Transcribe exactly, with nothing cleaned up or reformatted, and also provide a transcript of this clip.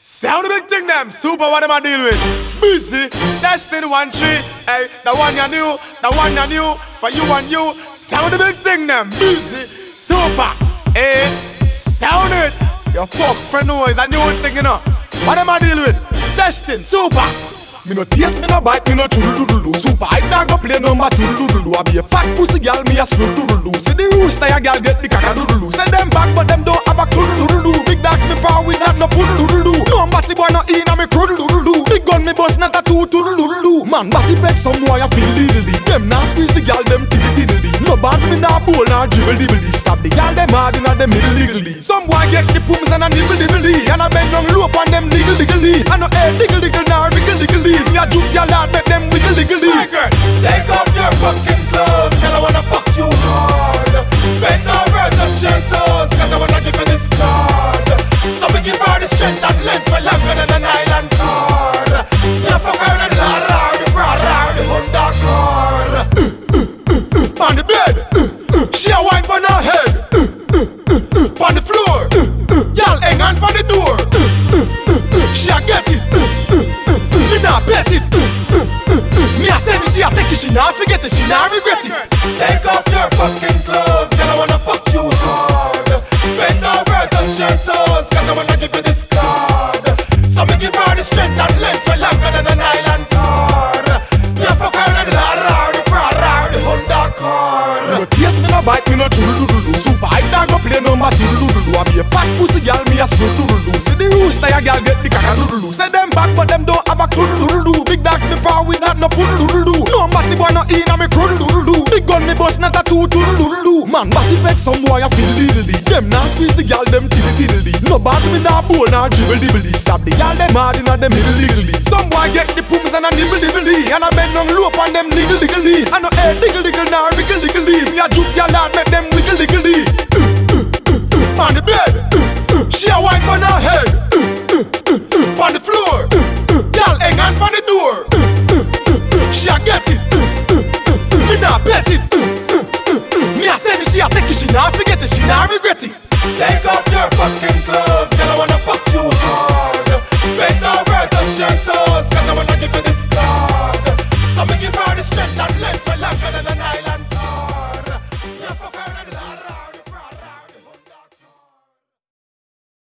Sound the big thing them, super what am I deal with? Busy, Destiny one tree, hey, the one you knew, the one you knew, for you and you. Sound the big thing them, busy, super, hey, sound it. Your fuck friend knows a new thing you know. What am I deal with? Destiny, super. Me no taste, me no bite, me no choo-doo-doo-doo. Super, I not go play number two-doo-doo-doo. I be a fat pussy girl, me a screw-doo-doo-doo. See the rooster, ya girl get the caca-doo-doo-doo. Send them back, but them don't have a clue-doo-doo-doo. Big dogs me power, we not no pull-doo-doo-doo. No batty boy no in a me crud-doo-doo-doo. Big gun me bust, not a two-doo-doo-doo. Man, batty beg some boy a feel diddly. Them now squeeze the girl, them tiddly-tiddly. No bands me nah bowl, nah dribble-dibbly. Stop the girl, them hard inna them middle-diddly. Some boy get the pooms and a nibble-dibbly. And I bend down low upon them diggle-diggly. And no air diggle-diggle, nah wiggle-diggly. Me a juke y'all out, make them wiggle-diggly. Take off your fucking clothes, girl, I wanna fuck you hard. Bend over, touch your toes, cause I wanna give you this card. So we give her the strength and length for longer than an island card. Yeah, fuck her and la la, the bra la, the Honda car. On the bed, she a wine for her head. On the floor, y'all hang on for the door. She a get it, me not bet it. Me a send it, she a take it, she not forget it, she not regret it. Take off your fucking clothes, girl, I wanna fuck you hard. Bend over, touch your toes, cause I wanna give you this card. So me give her the strength and length way longer than an island car. Yeah, fuck her and the ladder, the Prada, the Honda car. Me no taste, me no bite, me no choo-doo-doo-doo. Super, I not go play number two-doo-doo-doo. I be a fat pussy girl, me a screw-doo-doo-doo. See the rooster, ya girl get the caca-doo-doo-doo. Send them back, but them don't have a clue-doo-doo-doo. Big dogs me power, we not no pull-doo-doo-doo. No batty boy no in a me crud-doo-doo-doo. Big gun me bust, not a two-doo-doo-doo. Man, batty beg some boy a feel diddly. Them now squeeze the girl, them tiddly-tiddly. No batty me nah bowl, nah dribble-dibbly. Stop the girl, them hard inna them middle-diggly. Some boy get the pooms and a nibble-dibbly. And I bend down low upon them niggle-diggly. And no air diggle-diggle, nah wiggle-diggly. Me a juke y'all out, make them wiggle-diggly. On the bed, she a wine for her head. On the floor, y'all hang on for the door. She a get it, me not bet it. Me a send it, she a take it, she not forget it, she not regret it.